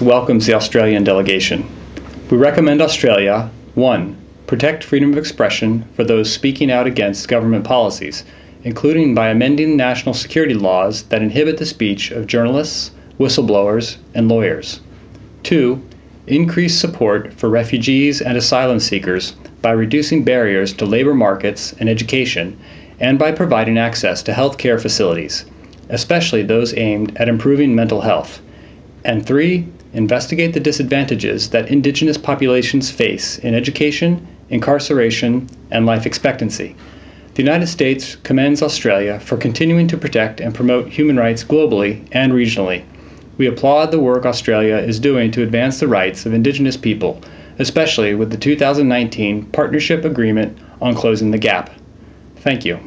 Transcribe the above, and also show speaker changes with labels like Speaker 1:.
Speaker 1: welcomes the Australian delegation. We recommend Australia: 1. Protect freedom of expression for those speaking out against government policies, including by amending national security laws that inhibit the speech of journalists, whistleblowers, and lawyers. 2. Increase support for refugees and asylum seekers by reducing barriers to labor markets and education, and by providing access to health care facilities, especially those aimed at improving mental health. And 3. Investigate the disadvantages that Indigenous populations face in education, incarceration, and life expectancy. The United States commends Australia for continuing to protect and promote human rights globally and regionally. We applaud the work Australia is doing to advance the rights of Indigenous people, especially with the 2019 Partnership Agreement on Closing the Gap. Thank you.